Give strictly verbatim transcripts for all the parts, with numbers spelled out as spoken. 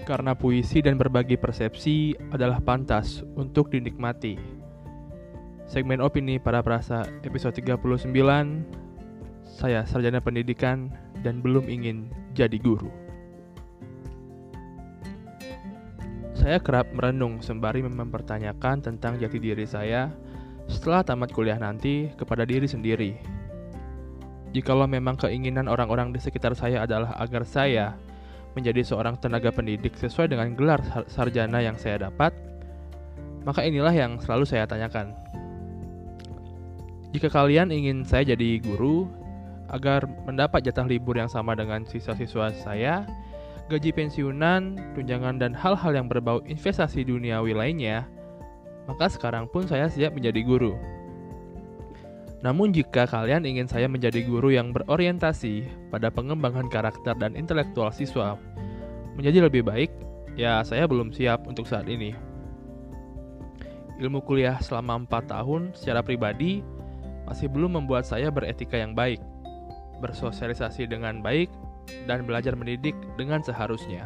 karena puisi dan berbagi persepsi adalah pantas untuk dinikmati. Segmen Opini Para Perasa episode tiga puluh sembilan. Saya sarjana pendidikan dan belum ingin jadi guru. Saya kerap merenung sembari mempertanyakan tentang jati diri saya setelah tamat kuliah nanti kepada diri sendiri. Jikalau memang keinginan orang-orang di sekitar saya adalah agar saya menjadi seorang tenaga pendidik sesuai dengan gelar sarjana yang saya dapat, maka inilah yang selalu saya tanyakan. Jika kalian ingin saya jadi guru, agar mendapat jatah libur yang sama dengan siswa-siswa saya, gaji pensiunan, tunjangan, dan hal-hal yang berbau investasi duniawi lainnya, maka sekarang pun saya siap menjadi guru. Namun jika kalian ingin saya menjadi guru yang berorientasi pada pengembangan karakter dan intelektual siswa menjadi lebih baik, ya saya belum siap untuk saat ini. Ilmu kuliah selama empat tahun secara pribadi masih belum membuat saya beretika yang baik, bersosialisasi dengan baik, dan belajar mendidik dengan seharusnya.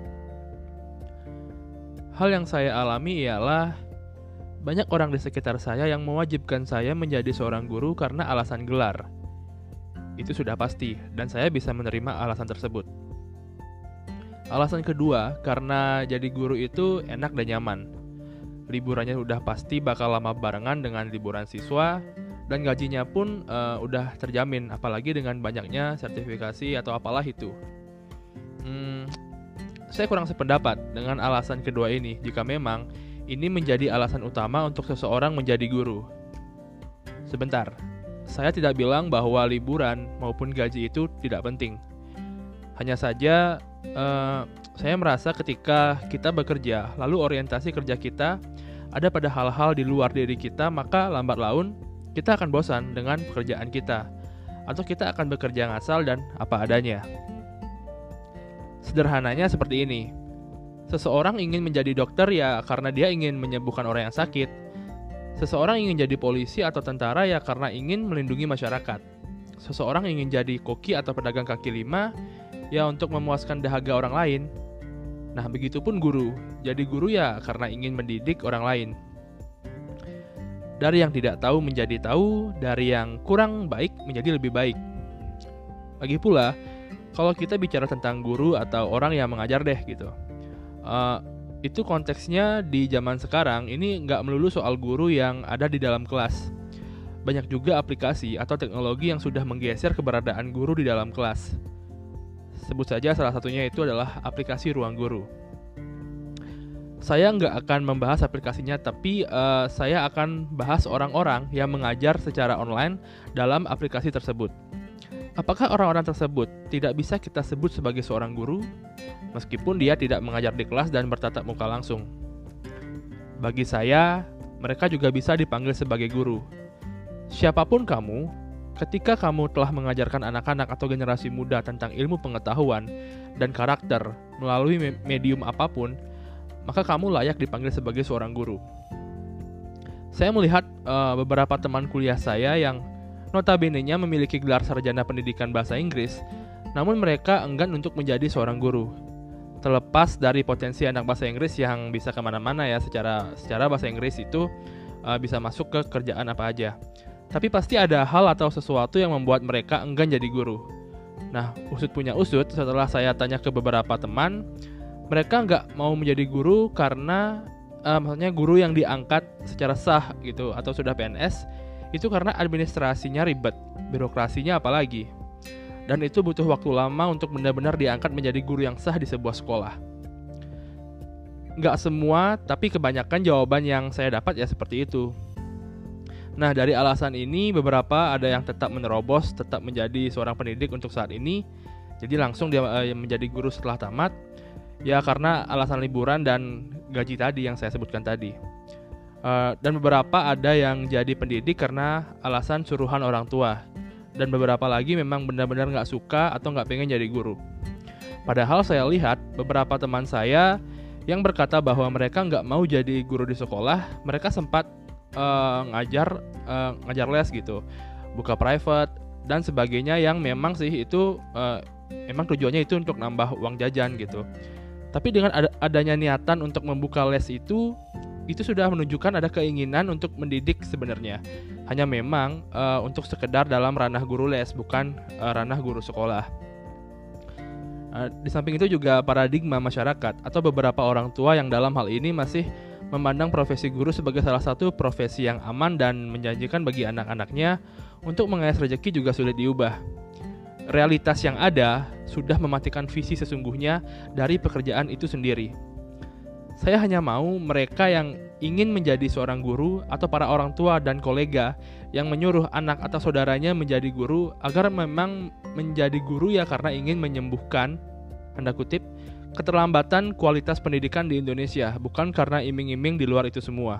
Hal yang saya alami ialah banyak orang di sekitar saya yang mewajibkan saya menjadi seorang guru karena alasan gelar. Itu sudah pasti, dan saya bisa menerima alasan tersebut. Alasan kedua, karena jadi guru itu enak dan nyaman. Liburannya udah pasti bakal lama barengan dengan liburan siswa, dan gajinya pun uh, udah terjamin, apalagi dengan banyaknya sertifikasi atau apalah itu. Hmm, saya kurang sependapat dengan alasan kedua ini, jika memang ini menjadi alasan utama untuk seseorang menjadi guru. Sebentar, saya tidak bilang bahwa liburan maupun gaji itu tidak penting. Hanya saja, uh, saya merasa ketika kita bekerja, lalu orientasi kerja kita ada pada hal-hal di luar diri kita, maka lambat laun kita akan bosan dengan pekerjaan kita, atau kita akan bekerja ngasal dan apa adanya. Sederhananya seperti ini. Seseorang ingin menjadi dokter ya karena dia ingin menyembuhkan orang yang sakit. Seseorang ingin jadi polisi atau tentara ya karena ingin melindungi masyarakat. Seseorang ingin jadi koki atau pedagang kaki lima ya untuk memuaskan dahaga orang lain. Nah, begitupun guru. Jadi guru ya karena ingin mendidik orang lain. Dari yang tidak tahu menjadi tahu, dari yang kurang baik menjadi lebih baik. Lagi pula, kalau kita bicara tentang guru atau orang yang mengajar deh gitu, uh, itu konteksnya di zaman sekarang ini nggak melulu soal guru yang ada di dalam kelas. Banyak juga aplikasi atau teknologi yang sudah menggeser keberadaan guru di dalam kelas. Sebut saja salah satunya itu adalah aplikasi Ruang Guru. Saya nggak akan membahas aplikasinya, tapi uh, saya akan bahas orang-orang yang mengajar secara online dalam aplikasi tersebut. Apakah orang-orang tersebut tidak bisa kita sebut sebagai seorang guru, meskipun dia tidak mengajar di kelas dan bertatap muka langsung? Bagi saya, mereka juga bisa dipanggil sebagai guru. Siapapun kamu, ketika kamu telah mengajarkan anak-anak atau generasi muda tentang ilmu pengetahuan dan karakter melalui me- medium apapun, maka kamu layak dipanggil sebagai seorang guru. Saya melihat uh, beberapa teman kuliah saya yang notabene-nya memiliki gelar sarjana pendidikan bahasa Inggris, namun mereka enggan untuk menjadi seorang guru. Terlepas dari potensi anak bahasa Inggris yang bisa kemana-mana ya, secara secara bahasa Inggris itu uh, bisa masuk ke kerjaan apa aja. Tapi pasti ada hal atau sesuatu yang membuat mereka enggan jadi guru. Nah, usut punya usut, setelah saya tanya ke beberapa teman, mereka nggak mau menjadi guru karena uh, maksudnya guru yang diangkat secara sah gitu atau sudah P N S itu karena administrasinya ribet, birokrasinya apalagi. Dan itu butuh waktu lama untuk benar-benar diangkat menjadi guru yang sah di sebuah sekolah. Nggak semua, tapi kebanyakan jawaban yang saya dapat ya seperti itu. Nah, dari alasan ini beberapa ada yang tetap menerobos, tetap menjadi seorang pendidik untuk saat ini. Jadi langsung dia uh, menjadi guru setelah tamat. Ya karena alasan liburan dan gaji tadi yang saya sebutkan tadi. Uh, dan beberapa ada yang jadi pendidik karena alasan suruhan orang tua. Dan beberapa lagi memang benar-benar gak suka atau gak pengen jadi guru. Padahal saya lihat beberapa teman saya yang berkata bahwa mereka gak mau jadi guru di sekolah, mereka sempat uh, ngajar uh, ngajar les gitu, buka private dan sebagainya yang memang sih itu uh, emang tujuannya itu untuk nambah uang jajan gitu. Tapi dengan ad- adanya niatan untuk membuka les itu, itu sudah menunjukkan ada keinginan untuk mendidik sebenarnya. Hanya memang uh, untuk sekedar dalam ranah guru les, bukan uh, ranah guru sekolah. Uh, di samping itu juga paradigma masyarakat atau beberapa orang tua yang dalam hal ini masih memandang profesi guru sebagai salah satu profesi yang aman dan menjanjikan bagi anak-anaknya untuk mengais rezeki juga sulit diubah. Realitas yang ada sudah mematikan visi sesungguhnya dari pekerjaan itu sendiri. Saya hanya mau mereka yang ingin menjadi seorang guru atau para orang tua dan kolega yang menyuruh anak atau saudaranya menjadi guru agar memang menjadi guru ya karena ingin menyembuhkan, tanda kutip, keterlambatan kualitas pendidikan di Indonesia, bukan karena iming-iming di luar itu semua.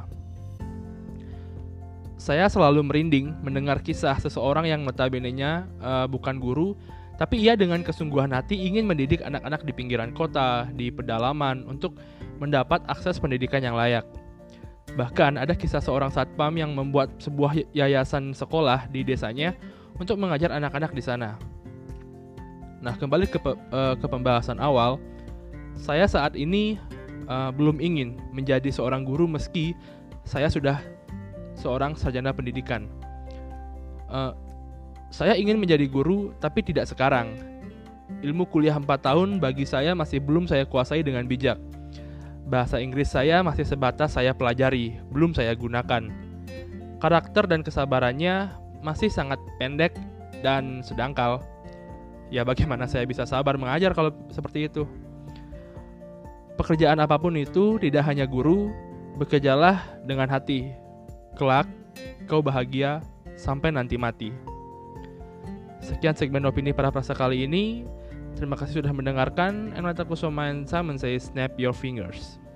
Saya selalu merinding mendengar kisah seseorang yang notabene-nya uh, bukan guru, tapi ia dengan kesungguhan hati ingin mendidik anak-anak di pinggiran kota, di pedalaman, untuk mendapat akses pendidikan yang layak. Bahkan ada kisah seorang satpam yang membuat sebuah yayasan sekolah di desanya untuk mengajar anak-anak di sana. Nah, kembali ke, uh, ke pembahasan awal, saya saat ini uh, belum ingin menjadi seorang guru meski saya sudah seorang sarjana pendidikan. Uh, saya ingin menjadi guru tapi tidak sekarang. Ilmu kuliah empat tahun bagi saya masih belum saya kuasai dengan bijak. Bahasa Inggris saya masih sebatas saya pelajari, belum saya gunakan. Karakter dan kesabarannya masih sangat pendek dan sedangkal. Ya bagaimana saya bisa sabar mengajar kalau seperti itu? Pekerjaan apapun itu, tidak hanya guru, bekerjalah dengan hati. Kelak, kau bahagia sampai nanti mati. Sekian segmen opini para prasa kali ini. Terima kasih sudah mendengarkan. And Kusuma and Simon say snap your fingers.